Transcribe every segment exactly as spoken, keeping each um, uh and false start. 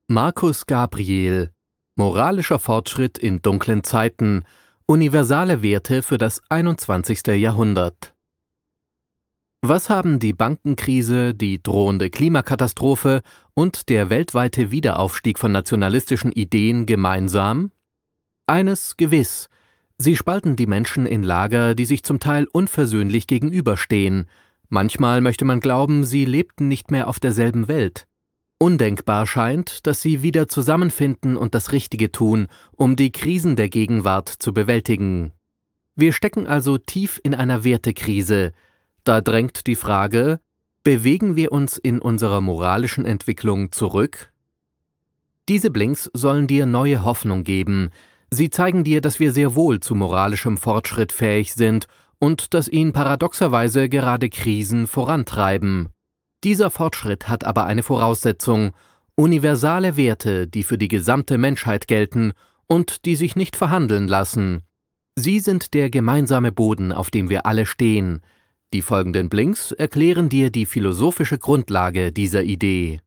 Markus Gabriel: Moralischer Fortschritt in dunklen Zeiten. Universale Werte für das einundzwanzigste. Jahrhundert. Was haben die Bankenkrise, die drohende Klimakatastrophe und der weltweite Wiederaufstieg von nationalistischen Ideen gemeinsam? Eines gewiss: Sie spalten die Menschen in Lager, die sich zum Teil unversöhnlich gegenüberstehen. Manchmal möchte man glauben, sie lebten nicht mehr auf derselben Welt. Undenkbar scheint, dass sie wieder zusammenfinden und das Richtige tun, um die Krisen der Gegenwart zu bewältigen. Wir stecken also tief in einer Wertekrise. Da drängt die Frage: Bewegen wir uns in unserer moralischen Entwicklung zurück? Diese Blinks sollen dir neue Hoffnung geben. Sie zeigen dir, dass wir sehr wohl zu moralischem Fortschritt fähig sind und dass ihn paradoxerweise gerade Krisen vorantreiben. Dieser Fortschritt hat aber eine Voraussetzung: universale Werte, die für die gesamte Menschheit gelten und die sich nicht verhandeln lassen. Sie sind der gemeinsame Boden, auf dem wir alle stehen. Die folgenden Blinks erklären dir die philosophische Grundlage dieser Idee.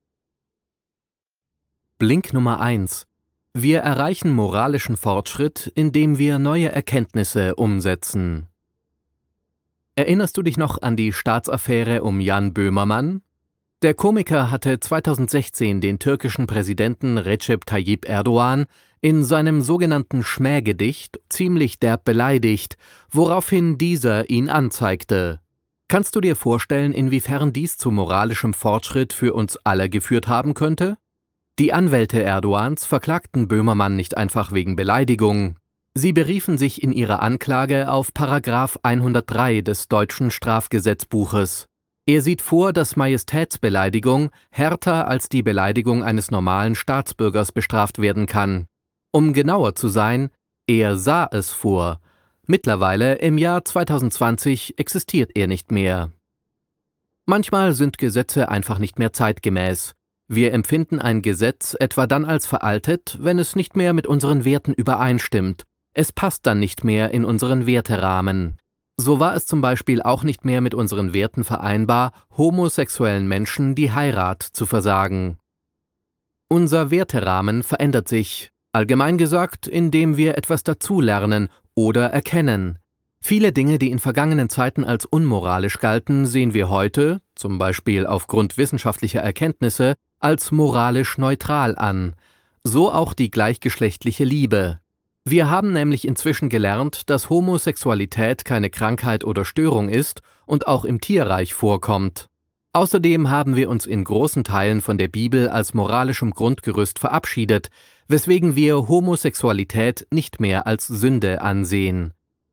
Blink Nummer eins: Wir erreichen moralischen Fortschritt, indem wir neue Erkenntnisse umsetzen. Erinnerst du dich noch an die Staatsaffäre um Jan Böhmermann? Der Komiker hatte zweitausendsechzehn den türkischen Präsidenten Recep Tayyip Erdoğan in seinem sogenannten Schmähgedicht ziemlich derb beleidigt, woraufhin dieser ihn anzeigte. Kannst du dir vorstellen, inwiefern dies zu moralischem Fortschritt für uns alle geführt haben könnte? Die Anwälte Erdoğans verklagten Böhmermann nicht einfach wegen Beleidigung. Sie beriefen sich in ihrer Anklage auf Paragraph hundertdrei des deutschen Strafgesetzbuches. Er sieht vor, dass Majestätsbeleidigung härter als die Beleidigung eines normalen Staatsbürgers bestraft werden kann. Um genauer zu sein, er sah es vor. Mittlerweile, im Jahr zweitausendzwanzig, existiert er nicht mehr. Manchmal sind Gesetze einfach nicht mehr zeitgemäß. Wir empfinden ein Gesetz etwa dann als veraltet, wenn es nicht mehr mit unseren Werten übereinstimmt. Es passt dann nicht mehr in unseren Werterahmen. So war es zum Beispiel auch nicht mehr mit unseren Werten vereinbar, homosexuellen Menschen die Heirat zu versagen. Unser Werterahmen verändert sich, allgemein gesagt, indem wir etwas dazulernen oder erkennen. Viele Dinge, die in vergangenen Zeiten als unmoralisch galten, sehen wir heute, zum Beispiel aufgrund wissenschaftlicher Erkenntnisse, als moralisch neutral an. So auch die gleichgeschlechtliche Liebe. Wir haben nämlich inzwischen gelernt, dass Homosexualität keine Krankheit oder Störung ist und auch im Tierreich vorkommt. Außerdem haben wir uns in großen Teilen von der Bibel als moralischem Grundgerüst verabschiedet, weswegen wir Homosexualität nicht mehr als Sünde ansehen.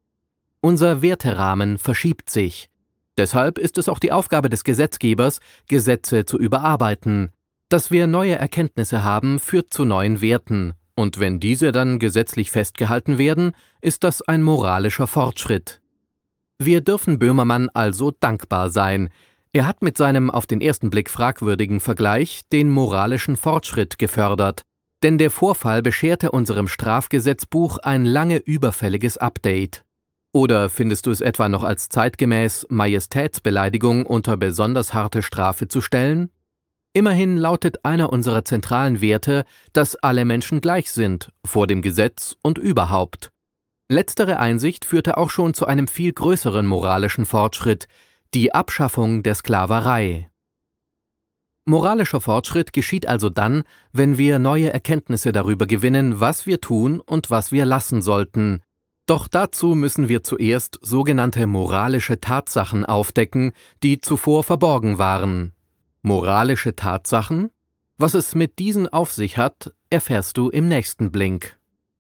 Unser Werterahmen verschiebt sich. Deshalb ist es auch die Aufgabe des Gesetzgebers, Gesetze zu überarbeiten. Dass wir neue Erkenntnisse haben, führt zu neuen Werten. Und wenn diese dann gesetzlich festgehalten werden, ist das ein moralischer Fortschritt. Wir dürfen Böhmermann also dankbar sein. Er hat mit seinem auf den ersten Blick fragwürdigen Vergleich den moralischen Fortschritt gefördert. Denn der Vorfall bescherte unserem Strafgesetzbuch ein lange überfälliges Update. Oder findest du es etwa noch als zeitgemäß, Majestätsbeleidigung unter besonders harte Strafe zu stellen? Immerhin lautet einer unserer zentralen Werte, dass alle Menschen gleich sind, vor dem Gesetz und überhaupt. Letztere Einsicht führte auch schon zu einem viel größeren moralischen Fortschritt, die Abschaffung der Sklaverei. Moralischer Fortschritt geschieht also dann, wenn wir neue Erkenntnisse darüber gewinnen, was wir tun und was wir lassen sollten. Doch dazu müssen wir zuerst sogenannte moralische Tatsachen aufdecken, die zuvor verborgen waren. Moralische Tatsachen? Was es mit diesen auf sich hat, erfährst du im nächsten Blink.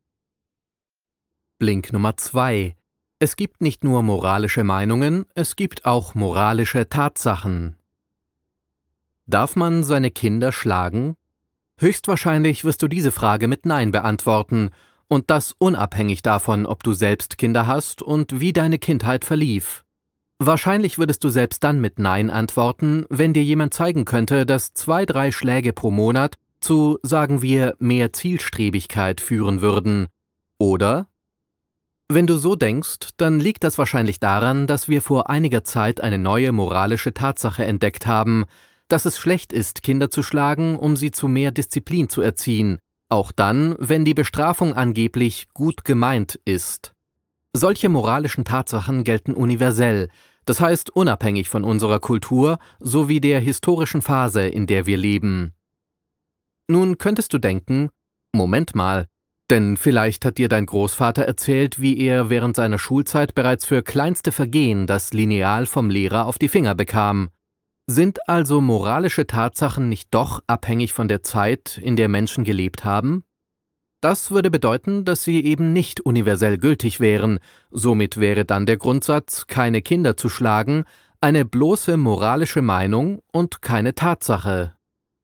Blink Nummer zwei: Es gibt nicht nur moralische Meinungen, es gibt auch moralische Tatsachen. Darf man seine Kinder schlagen? Höchstwahrscheinlich wirst du diese Frage mit Nein beantworten, und das unabhängig davon, ob du selbst Kinder hast und wie deine Kindheit verlief. Wahrscheinlich würdest du selbst dann mit Nein antworten, wenn dir jemand zeigen könnte, dass zwei, drei Schläge pro Monat zu, sagen wir, mehr Zielstrebigkeit führen würden. Oder? Wenn du so denkst, dann liegt das wahrscheinlich daran, dass wir vor einiger Zeit eine neue moralische Tatsache entdeckt haben. dass es schlecht ist, Kinder zu schlagen, um sie zu mehr Disziplin zu erziehen, auch dann, wenn die Bestrafung angeblich gut gemeint ist. Solche moralischen Tatsachen gelten universell, das heißt unabhängig von unserer Kultur sowie der historischen Phase, in der wir leben. Nun könntest du denken, Moment mal, denn vielleicht hat dir dein Großvater erzählt, wie er während seiner Schulzeit bereits für kleinste Vergehen das Lineal vom Lehrer auf die Finger bekam. Sind also moralische Tatsachen nicht doch abhängig von der Zeit, in der Menschen gelebt haben? Das würde bedeuten, dass sie eben nicht universell gültig wären. Somit wäre dann der Grundsatz, keine Kinder zu schlagen, eine bloße moralische Meinung und keine Tatsache.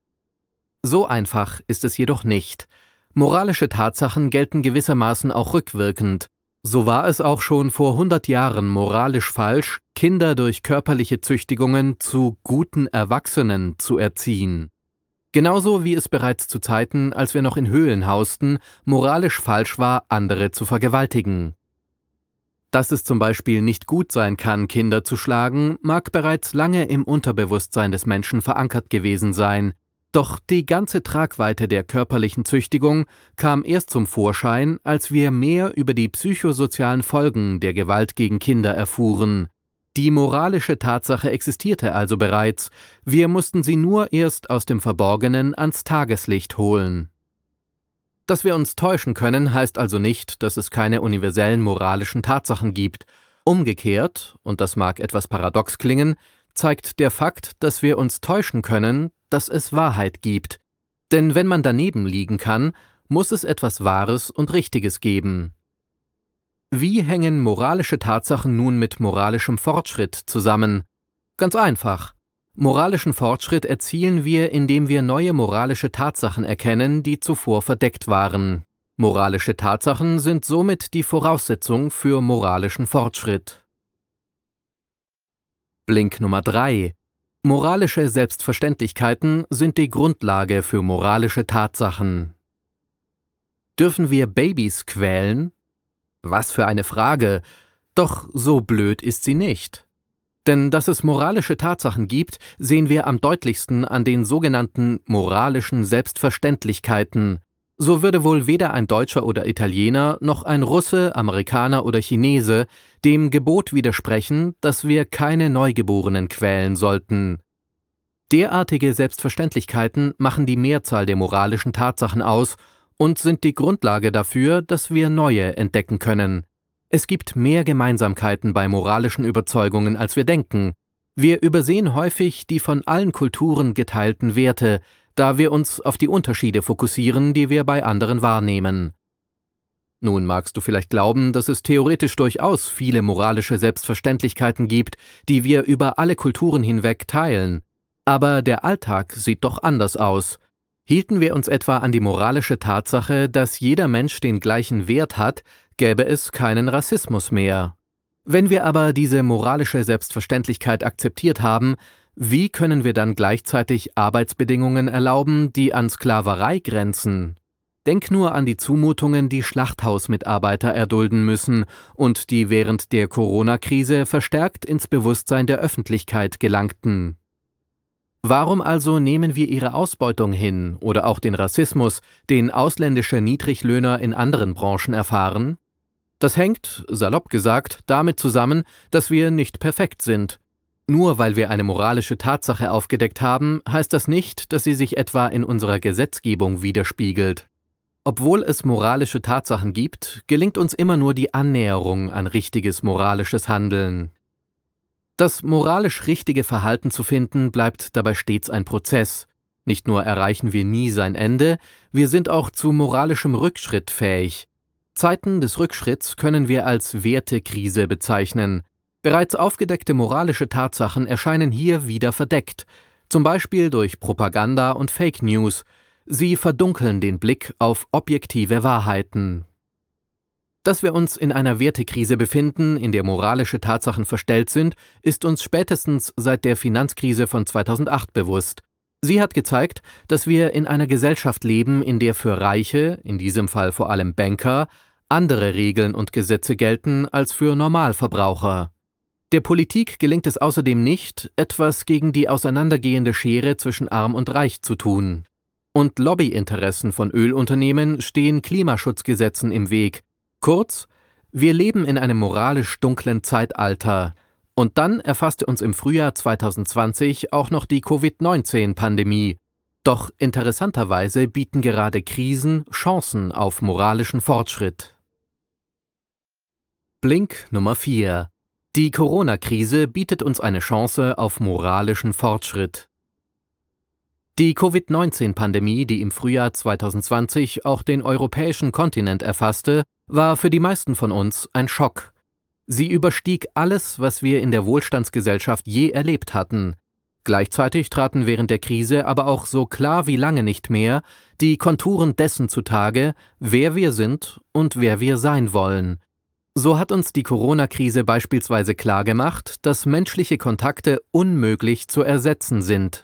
So einfach ist es jedoch nicht. Moralische Tatsachen gelten gewissermaßen auch rückwirkend. So war es auch schon vor hundert Jahren moralisch falsch, Kinder durch körperliche Züchtigungen zu guten Erwachsenen zu erziehen. Genauso wie es bereits zu Zeiten, als wir noch in Höhlen hausten, moralisch falsch war, andere zu vergewaltigen. Dass es zum Beispiel nicht gut sein kann, Kinder zu schlagen, mag bereits lange im Unterbewusstsein des Menschen verankert gewesen sein. Doch die ganze Tragweite der körperlichen Züchtigung kam erst zum Vorschein, als wir mehr über die psychosozialen Folgen der Gewalt gegen Kinder erfuhren. Die moralische Tatsache existierte also bereits, wir mussten sie nur erst aus dem Verborgenen ans Tageslicht holen. Dass wir uns täuschen können, heißt also nicht, dass es keine universellen moralischen Tatsachen gibt. Umgekehrt, und das mag etwas paradox klingen, zeigt der Fakt, dass wir uns täuschen können, dass es Wahrheit gibt. Denn wenn man daneben liegen kann, muss es etwas Wahres und Richtiges geben. Wie hängen moralische Tatsachen nun mit moralischem Fortschritt zusammen? Ganz einfach. Moralischen Fortschritt erzielen wir, indem wir neue moralische Tatsachen erkennen, die zuvor verdeckt waren. Moralische Tatsachen sind somit die Voraussetzung für moralischen Fortschritt. Blink Nummer drei. Moralische Selbstverständlichkeiten sind die Grundlage für moralische Tatsachen. Dürfen wir Babys quälen? Was für eine Frage! Doch so blöd ist sie nicht. Denn dass es moralische Tatsachen gibt, sehen wir am deutlichsten an den sogenannten moralischen Selbstverständlichkeiten. So würde wohl weder ein Deutscher oder Italiener noch ein Russe, Amerikaner oder Chinese dem Gebot widersprechen, dass wir keine Neugeborenen quälen sollten. Derartige Selbstverständlichkeiten machen die Mehrzahl der moralischen Tatsachen aus und sind die Grundlage dafür, dass wir neue entdecken können. Es gibt mehr Gemeinsamkeiten bei moralischen Überzeugungen, als wir denken. Wir übersehen häufig die von allen Kulturen geteilten Werte, da wir uns auf die Unterschiede fokussieren, die wir bei anderen wahrnehmen. Nun magst du vielleicht glauben, dass es theoretisch durchaus viele moralische Selbstverständlichkeiten gibt, die wir über alle Kulturen hinweg teilen. Aber der Alltag sieht doch anders aus. Hielten wir uns etwa an die moralische Tatsache, dass jeder Mensch den gleichen Wert hat, gäbe es keinen Rassismus mehr. Wenn wir aber diese moralische Selbstverständlichkeit akzeptiert haben, wie können wir dann gleichzeitig Arbeitsbedingungen erlauben, die an Sklaverei grenzen? Denk nur an die Zumutungen, die Schlachthausmitarbeiter erdulden müssen und die während der Corona-Krise verstärkt ins Bewusstsein der Öffentlichkeit gelangten. Warum also nehmen wir ihre Ausbeutung hin oder auch den Rassismus, den ausländische Niedriglöhner in anderen Branchen erfahren? Das hängt, salopp gesagt, damit zusammen, dass wir nicht perfekt sind. Nur weil wir eine moralische Tatsache aufgedeckt haben, heißt das nicht, dass sie sich etwa in unserer Gesetzgebung widerspiegelt. Obwohl es moralische Tatsachen gibt, gelingt uns immer nur die Annäherung an richtiges moralisches Handeln. Das moralisch richtige Verhalten zu finden, bleibt dabei stets ein Prozess. Nicht nur erreichen wir nie sein Ende, wir sind auch zu moralischem Rückschritt fähig. Zeiten des Rückschritts können wir als Wertekrise bezeichnen. Bereits aufgedeckte moralische Tatsachen erscheinen hier wieder verdeckt, zum Beispiel durch Propaganda und Fake News. Sie verdunkeln den Blick auf objektive Wahrheiten. Dass wir uns in einer Wertekrise befinden, in der moralische Tatsachen verstellt sind, ist uns spätestens seit der Finanzkrise von zweitausendacht bewusst. Sie hat gezeigt, dass wir in einer Gesellschaft leben, in der für Reiche, in diesem Fall vor allem Banker, andere Regeln und Gesetze gelten als für Normalverbraucher. Der Politik gelingt es außerdem nicht, etwas gegen die auseinandergehende Schere zwischen Arm und Reich zu tun. Und Lobbyinteressen von Ölunternehmen stehen Klimaschutzgesetzen im Weg. Kurz, wir leben in einem moralisch dunklen Zeitalter. Und dann erfasste uns im Frühjahr zweitausendzwanzig auch noch die Covid neunzehn Pandemie. Doch interessanterweise bieten gerade Krisen Chancen auf moralischen Fortschritt. Blink Nummer vier. Die Corona-Krise bietet uns eine Chance auf moralischen Fortschritt. Die Covid neunzehn Pandemie, die im Frühjahr zweitausendzwanzig auch den europäischen Kontinent erfasste, war für die meisten von uns ein Schock. Sie überstieg alles, was wir in der Wohlstandsgesellschaft je erlebt hatten. Gleichzeitig traten während der Krise aber auch so klar wie lange nicht mehr die Konturen dessen zutage, wer wir sind und wer wir sein wollen. So hat uns die Corona-Krise beispielsweise klargemacht, dass menschliche Kontakte unmöglich zu ersetzen sind.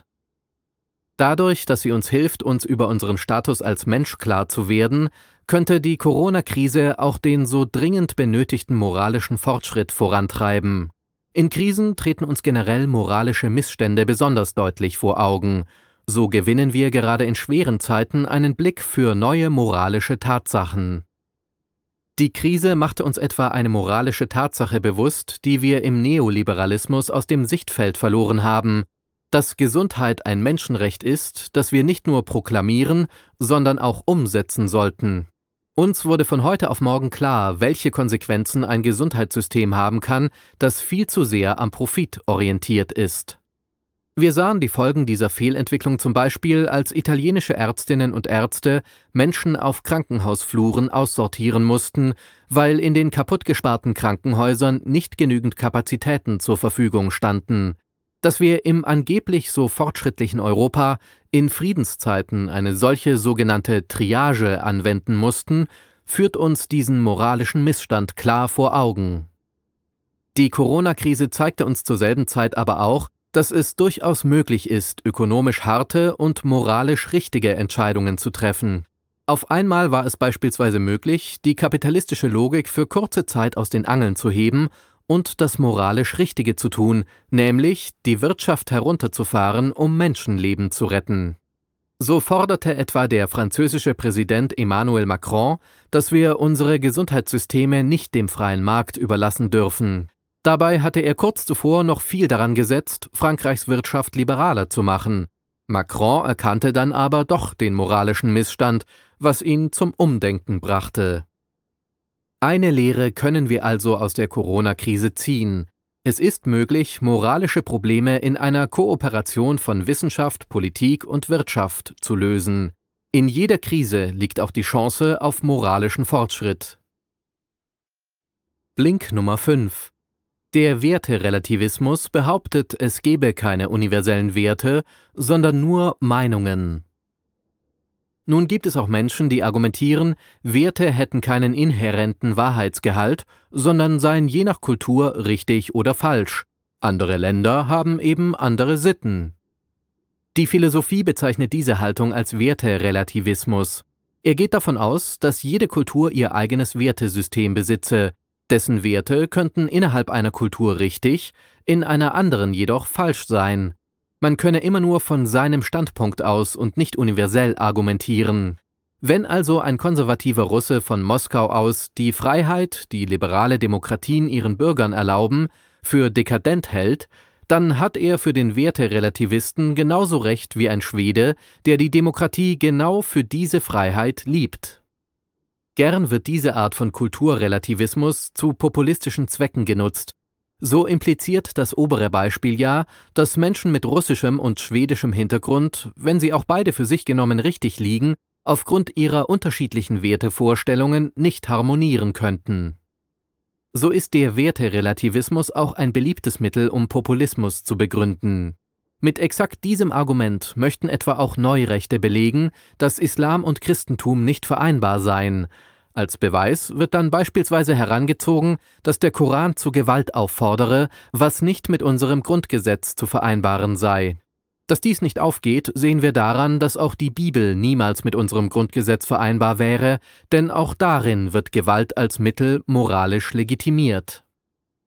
Dadurch, dass sie uns hilft, uns über unseren Status als Mensch klar zu werden, könnte die Corona-Krise auch den so dringend benötigten moralischen Fortschritt vorantreiben. In Krisen treten uns generell moralische Missstände besonders deutlich vor Augen. So gewinnen wir gerade in schweren Zeiten einen Blick für neue moralische Tatsachen. Die Krise machte uns etwa eine moralische Tatsache bewusst, die wir im Neoliberalismus aus dem Sichtfeld verloren haben: dass Gesundheit ein Menschenrecht ist, das wir nicht nur proklamieren, sondern auch umsetzen sollten. Uns wurde von heute auf morgen klar, welche Konsequenzen ein Gesundheitssystem haben kann, das viel zu sehr am Profit orientiert ist. Wir sahen die Folgen dieser Fehlentwicklung zum Beispiel, als italienische Ärztinnen und Ärzte Menschen auf Krankenhausfluren aussortieren mussten, weil in den kaputtgesparten Krankenhäusern nicht genügend Kapazitäten zur Verfügung standen. Dass wir im angeblich so fortschrittlichen Europa in Friedenszeiten eine solche sogenannte Triage anwenden mussten, führt uns diesen moralischen Missstand klar vor Augen. Die Corona-Krise zeigte uns zur selben Zeit aber auch, dass es durchaus möglich ist, ökonomisch harte und moralisch richtige Entscheidungen zu treffen. Auf einmal war es beispielsweise möglich, die kapitalistische Logik für kurze Zeit aus den Angeln zu heben und das moralisch Richtige zu tun, nämlich die Wirtschaft herunterzufahren, um Menschenleben zu retten. So forderte etwa der französische Präsident Emmanuel Macron, dass wir unsere Gesundheitssysteme nicht dem freien Markt überlassen dürfen. Dabei hatte er kurz zuvor noch viel daran gesetzt, Frankreichs Wirtschaft liberaler zu machen. Macron erkannte dann aber doch den moralischen Missstand, was ihn zum Umdenken brachte. Eine Lehre können wir also aus der Corona-Krise ziehen: Es ist möglich, moralische Probleme in einer Kooperation von Wissenschaft, Politik und Wirtschaft zu lösen. In jeder Krise liegt auch die Chance auf moralischen Fortschritt. Blink Nummer fünf. Der Werterelativismus behauptet, es gebe keine universellen Werte, sondern nur Meinungen. Nun gibt es auch Menschen, die argumentieren, Werte hätten keinen inhärenten Wahrheitsgehalt, sondern seien je nach Kultur richtig oder falsch. Andere Länder haben eben andere Sitten. Die Philosophie bezeichnet diese Haltung als Werterelativismus. Er geht davon aus, dass jede Kultur ihr eigenes Wertesystem besitze. Dessen Werte könnten innerhalb einer Kultur richtig, in einer anderen jedoch falsch sein. Man könne immer nur von seinem Standpunkt aus und nicht universell argumentieren. Wenn also ein konservativer Russe von Moskau aus die Freiheit, die liberale Demokratien ihren Bürgern erlauben, für dekadent hält, dann hat er für den Werterelativisten genauso recht wie ein Schwede, der die Demokratie genau für diese Freiheit liebt. Gern wird diese Art von Kulturrelativismus zu populistischen Zwecken genutzt. So impliziert das obere Beispiel ja, dass Menschen mit russischem und schwedischem Hintergrund, wenn sie auch beide für sich genommen richtig liegen, aufgrund ihrer unterschiedlichen Wertevorstellungen nicht harmonieren könnten. So ist der Werterelativismus auch ein beliebtes Mittel, um Populismus zu begründen. Mit exakt diesem Argument möchten etwa auch Neurechte belegen, dass Islam und Christentum nicht vereinbar seien. Als Beweis wird dann beispielsweise herangezogen, dass der Koran zu Gewalt auffordere, was nicht mit unserem Grundgesetz zu vereinbaren sei. Dass dies nicht aufgeht, sehen wir daran, dass auch die Bibel niemals mit unserem Grundgesetz vereinbar wäre, denn auch darin wird Gewalt als Mittel moralisch legitimiert.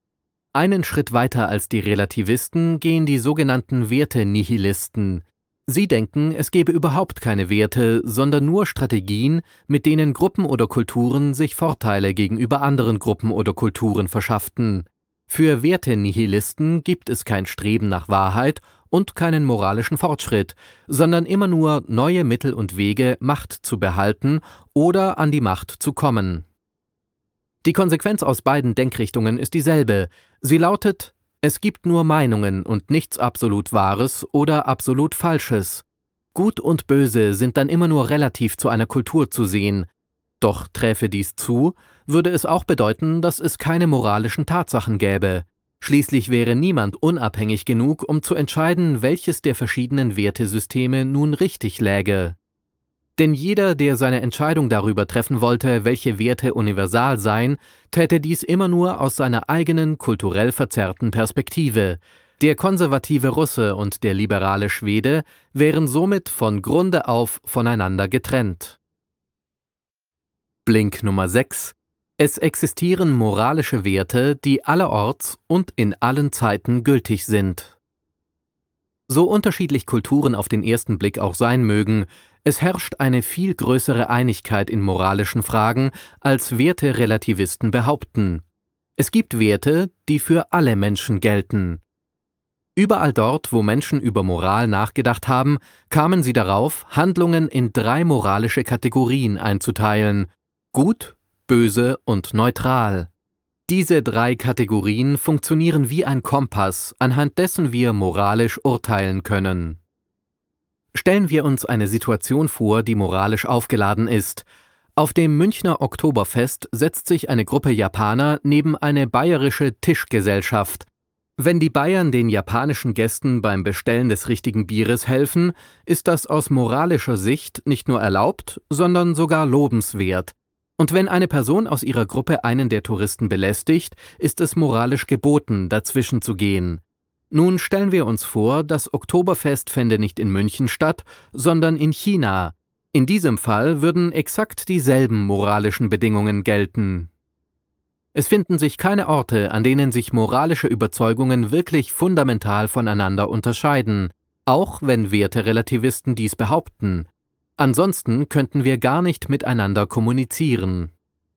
Einen Schritt weiter als die Relativisten gehen die sogenannten Werte-Nihilisten. Sie denken, es gebe überhaupt keine Werte, sondern nur Strategien, mit denen Gruppen oder Kulturen sich Vorteile gegenüber anderen Gruppen oder Kulturen verschafften. Für Werte-Nihilisten gibt es kein Streben nach Wahrheit und keinen moralischen Fortschritt, sondern immer nur neue Mittel und Wege, Macht zu behalten oder an die Macht zu kommen. Die Konsequenz aus beiden Denkrichtungen ist dieselbe. Sie lautet: Es gibt nur Meinungen und nichts absolut Wahres oder absolut Falsches. Gut und Böse sind dann immer nur relativ zu einer Kultur zu sehen. Doch träfe dies zu, würde es auch bedeuten, dass es keine moralischen Tatsachen gäbe. Schließlich wäre niemand unabhängig genug, um zu entscheiden, welches der verschiedenen Wertesysteme nun richtig läge. Denn jeder, der seine Entscheidung darüber treffen wollte, welche Werte universal seien, täte dies immer nur aus seiner eigenen, kulturell verzerrten Perspektive. Der konservative Russe und der liberale Schwede wären somit von Grunde auf voneinander getrennt. Blink Nummer sechs. Es existieren moralische Werte, die allerorts und in allen Zeiten gültig sind. So unterschiedlich Kulturen auf den ersten Blick auch sein mögen, es herrscht eine viel größere Einigkeit in moralischen Fragen, als Werte-Relativisten behaupten. Es gibt Werte, die für alle Menschen gelten. Überall dort, wo Menschen über Moral nachgedacht haben, kamen sie darauf, Handlungen in drei moralische Kategorien einzuteilen: gut, böse und neutral. Diese drei Kategorien funktionieren wie ein Kompass, anhand dessen wir moralisch urteilen können. Stellen wir uns eine Situation vor, die moralisch aufgeladen ist. Auf dem Münchner Oktoberfest setzt sich eine Gruppe Japaner neben eine bayerische Tischgesellschaft. Wenn die Bayern den japanischen Gästen beim Bestellen des richtigen Bieres helfen, ist das aus moralischer Sicht nicht nur erlaubt, sondern sogar lobenswert. Und wenn eine Person aus ihrer Gruppe einen der Touristen belästigt, ist es moralisch geboten, dazwischen zu gehen. Nun stellen wir uns vor, das Oktoberfest fände nicht in München statt, sondern in China. In diesem Fall würden exakt dieselben moralischen Bedingungen gelten. Es finden sich keine Orte, an denen sich moralische Überzeugungen wirklich fundamental voneinander unterscheiden, auch wenn Werterelativisten dies behaupten. Ansonsten könnten wir gar nicht miteinander kommunizieren.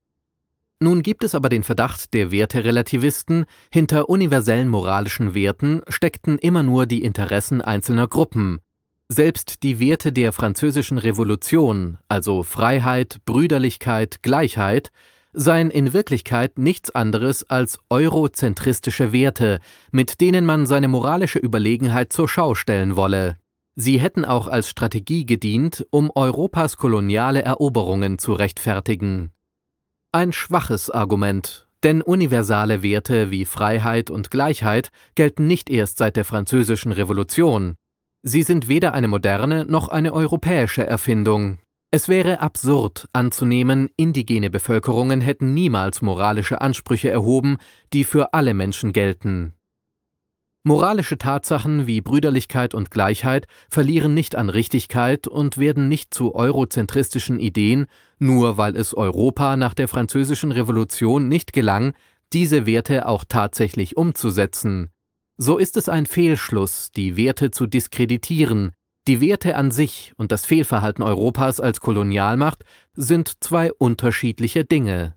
Nun gibt es aber den Verdacht der Werterelativisten, hinter universellen moralischen Werten steckten immer nur die Interessen einzelner Gruppen. Selbst die Werte der Französischen Revolution, also Freiheit, Brüderlichkeit, Gleichheit, seien in Wirklichkeit nichts anderes als eurozentristische Werte, mit denen man seine moralische Überlegenheit zur Schau stellen wolle. Sie hätten auch als Strategie gedient, um Europas koloniale Eroberungen zu rechtfertigen. Ein schwaches Argument, denn universale Werte wie Freiheit und Gleichheit gelten nicht erst seit der Französischen Revolution. Sie sind weder eine moderne noch eine europäische Erfindung. Es wäre absurd anzunehmen, indigene Bevölkerungen hätten niemals moralische Ansprüche erhoben, die für alle Menschen gelten. Moralische Tatsachen wie Brüderlichkeit und Gleichheit verlieren nicht an Richtigkeit und werden nicht zu eurozentristischen Ideen, nur weil es Europa nach der Französischen Revolution nicht gelang, diese Werte auch tatsächlich umzusetzen. So ist es ein Fehlschluss, die Werte zu diskreditieren. Die Werte an sich und das Fehlverhalten Europas als Kolonialmacht sind zwei unterschiedliche Dinge.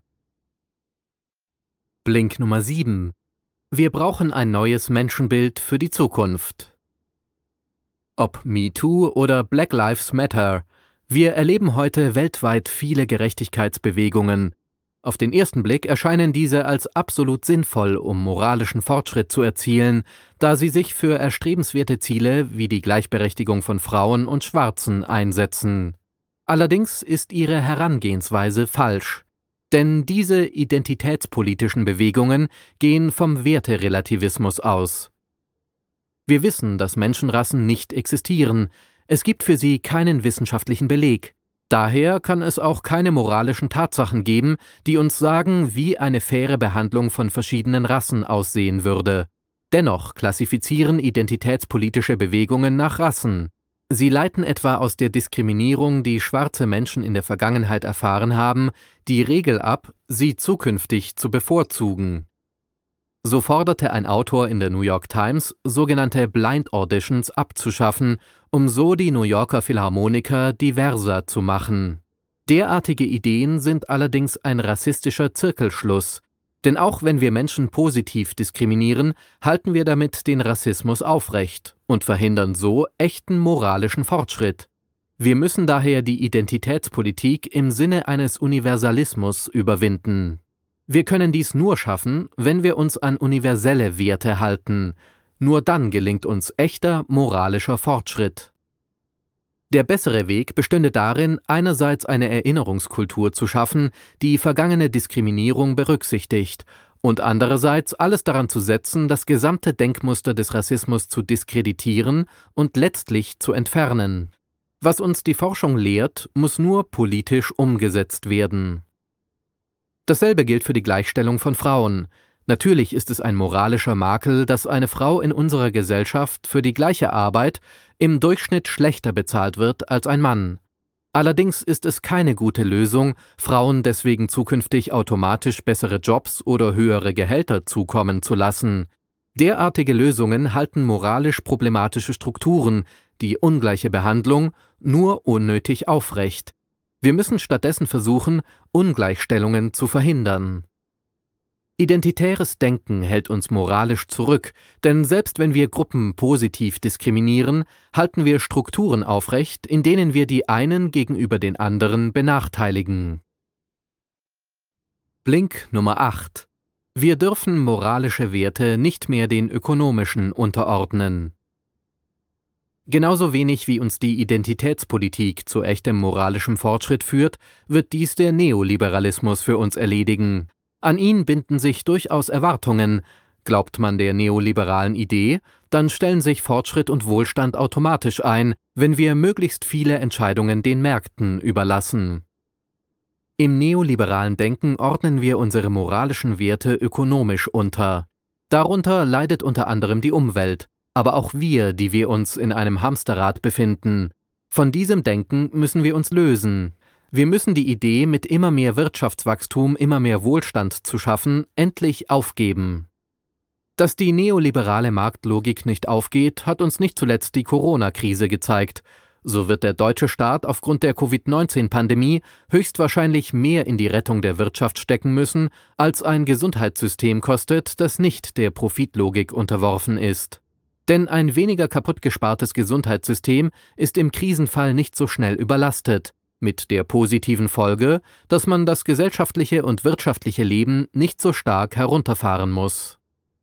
Blink Nummer sieben. Wir brauchen ein neues Menschenbild für die Zukunft. Ob MeToo oder Black Lives Matter, wir erleben heute weltweit viele Gerechtigkeitsbewegungen. Auf den ersten Blick erscheinen diese als absolut sinnvoll, um moralischen Fortschritt zu erzielen, da sie sich für erstrebenswerte Ziele wie die Gleichberechtigung von Frauen und Schwarzen einsetzen. Allerdings ist ihre Herangehensweise falsch. Denn diese identitätspolitischen Bewegungen gehen vom Werterelativismus aus. Wir wissen, dass Menschenrassen nicht existieren. Es gibt für sie keinen wissenschaftlichen Beleg. Daher kann es auch keine moralischen Tatsachen geben, die uns sagen, wie eine faire Behandlung von verschiedenen Rassen aussehen würde. Dennoch klassifizieren identitätspolitische Bewegungen nach Rassen. Sie leiten etwa aus der Diskriminierung, die schwarze Menschen in der Vergangenheit erfahren haben, die Regel ab, sie zukünftig zu bevorzugen. So forderte ein Autor in der New York Times, sogenannte Blind Auditions abzuschaffen, um so die New Yorker Philharmoniker diverser zu machen. Derartige Ideen sind allerdings ein rassistischer Zirkelschluss. Denn auch wenn wir Menschen positiv diskriminieren, halten wir damit den Rassismus aufrecht und verhindern so echten moralischen Fortschritt. Wir müssen daher die Identitätspolitik im Sinne eines Universalismus überwinden. Wir können dies nur schaffen, wenn wir uns an universelle Werte halten. Nur dann gelingt uns echter moralischer Fortschritt. Der bessere Weg bestünde darin, einerseits eine Erinnerungskultur zu schaffen, die vergangene Diskriminierung berücksichtigt, und andererseits alles daran zu setzen, das gesamte Denkmuster des Rassismus zu diskreditieren und letztlich zu entfernen. Was uns die Forschung lehrt, muss nur politisch umgesetzt werden. Dasselbe gilt für die Gleichstellung von Frauen. Natürlich ist es ein moralischer Makel, dass eine Frau in unserer Gesellschaft für die gleiche Arbeit im Durchschnitt schlechter bezahlt wird als ein Mann. Allerdings ist es keine gute Lösung, Frauen deswegen zukünftig automatisch bessere Jobs oder höhere Gehälter zukommen zu lassen. Derartige Lösungen halten moralisch problematische Strukturen, die ungleiche Behandlung, nur unnötig aufrecht. Wir müssen stattdessen versuchen, Ungleichstellungen zu verhindern. Identitäres Denken hält uns moralisch zurück, denn selbst wenn wir Gruppen positiv diskriminieren, halten wir Strukturen aufrecht, in denen wir die einen gegenüber den anderen benachteiligen. Blink Nummer acht. Wir dürfen moralische Werte nicht mehr den ökonomischen unterordnen. Genauso wenig wie uns die Identitätspolitik zu echtem moralischem Fortschritt führt, wird dies der Neoliberalismus für uns erledigen. An ihn binden sich durchaus Erwartungen. Glaubt man der neoliberalen Idee, dann stellen sich Fortschritt und Wohlstand automatisch ein, wenn wir möglichst viele Entscheidungen den Märkten überlassen. Im neoliberalen Denken ordnen wir unsere moralischen Werte ökonomisch unter. Darunter leidet unter anderem die Umwelt, aber auch wir, die wir uns in einem Hamsterrad befinden. Von diesem Denken müssen wir uns lösen. Wir müssen die Idee, mit immer mehr Wirtschaftswachstum immer mehr Wohlstand zu schaffen, endlich aufgeben. Dass die neoliberale Marktlogik nicht aufgeht, hat uns nicht zuletzt die Corona-Krise gezeigt. So wird der deutsche Staat aufgrund der Covid neunzehn Pandemie höchstwahrscheinlich mehr in die Rettung der Wirtschaft stecken müssen, als ein Gesundheitssystem kostet, das nicht der Profitlogik unterworfen ist. Denn ein weniger kaputt gespartes Gesundheitssystem ist im Krisenfall nicht so schnell überlastet, mit der positiven Folge, dass man das gesellschaftliche und wirtschaftliche Leben nicht so stark herunterfahren muss.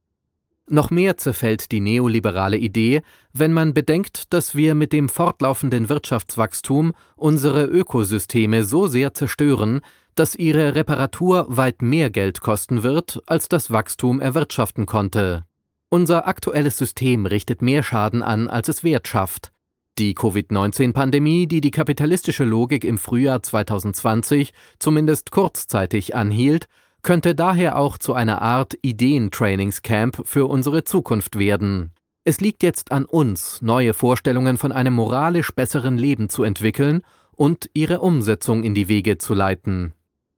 Noch mehr zerfällt die neoliberale Idee, wenn man bedenkt, dass wir mit dem fortlaufenden Wirtschaftswachstum unsere Ökosysteme so sehr zerstören, dass ihre Reparatur weit mehr Geld kosten wird, als das Wachstum erwirtschaften konnte. Unser aktuelles System richtet mehr Schaden an, als es Wert schafft. Die Covid neunzehn Pandemie, die die kapitalistische Logik im Frühjahr zweitausendzwanzig zumindest kurzzeitig anhielt, könnte daher auch zu einer Art Ideentrainingscamp für unsere Zukunft werden. Es liegt jetzt an uns, neue Vorstellungen von einem moralisch besseren Leben zu entwickeln und ihre Umsetzung in die Wege zu leiten.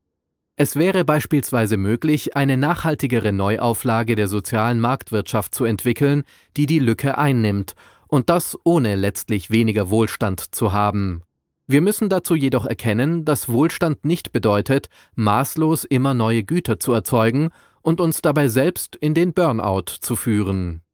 Es wäre beispielsweise möglich, eine nachhaltigere Neuauflage der sozialen Marktwirtschaft zu entwickeln, die die Lücke einnimmt, und das ohne letztlich weniger Wohlstand zu haben. Wir müssen dazu jedoch erkennen, dass Wohlstand nicht bedeutet, maßlos immer neue Güter zu erzeugen und uns dabei selbst in den Burnout zu führen.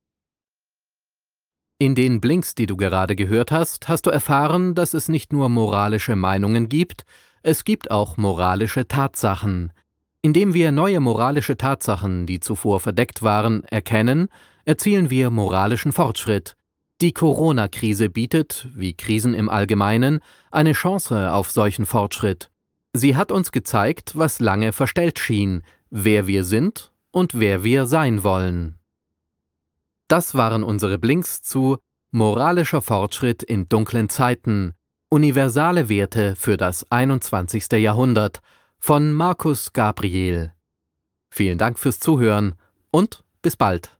In den Blinks, die du gerade gehört hast, hast du erfahren, dass es nicht nur moralische Meinungen gibt, es gibt auch moralische Tatsachen. Indem wir neue moralische Tatsachen, die zuvor verdeckt waren, erkennen, erzielen wir moralischen Fortschritt. Die Corona-Krise bietet, wie Krisen im Allgemeinen, eine Chance auf solchen Fortschritt. Sie hat uns gezeigt, was lange verstellt schien, wer wir sind und wer wir sein wollen. Das waren unsere Blinks zu Moralischer Fortschritt in dunklen Zeiten. Universale Werte für das einundzwanzigste Jahrhundert von Markus Gabriel. Vielen Dank fürs Zuhören und bis bald.